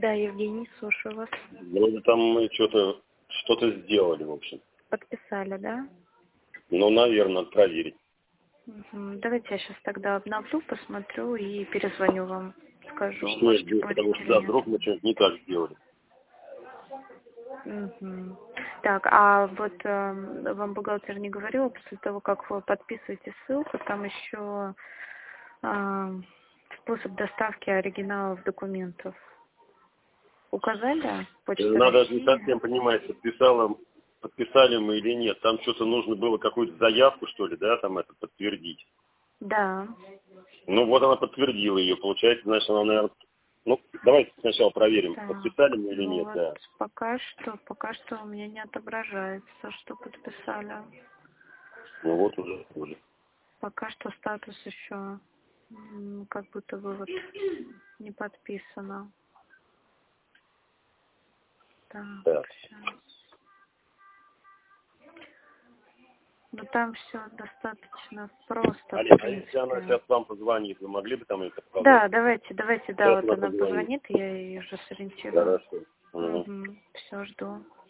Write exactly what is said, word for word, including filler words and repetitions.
Да, Евгений, слушаю вас. Вроде там мы что-то что-то сделали, в общем. Подписали, да? Ну, наверное, надо проверить. Угу. Давайте я сейчас тогда обновлю, посмотрю и перезвоню вам. Скажу, Что можете сделать, потому будете что или да, нет. вдруг мы что-нибудь не так сделали. Угу. Так, а вот э, вам бухгалтер не говорила, после того, как вы подписываете ссылку, там еще э, способ доставки оригиналов документов. Указали? Почта Надо даже не России? совсем понимать, подписала, подписали мы или нет. Там что-то нужно было, какую-то заявку, что ли, да, там это подтвердить. Да. Ну, вот она подтвердила ее. Получается, значит, она, наверное... Ну, давайте сначала проверим, Так, подписали мы или ну нет, вот да. пока что, пока что у меня не отображается, что подписали. Ну, вот уже, уже. Пока что статус еще м, как будто бы вот не подписано. Так, Так. сейчас. Ну там все достаточно просто, в Олег, а если она принципе. сейчас вам позвонит, вы могли бы там это сказать? Да, давайте, давайте, да, Сейчас вот она она позвонит. позвонит, я ее уже сориентирую. Хорошо. Угу. Угу. Все, жду.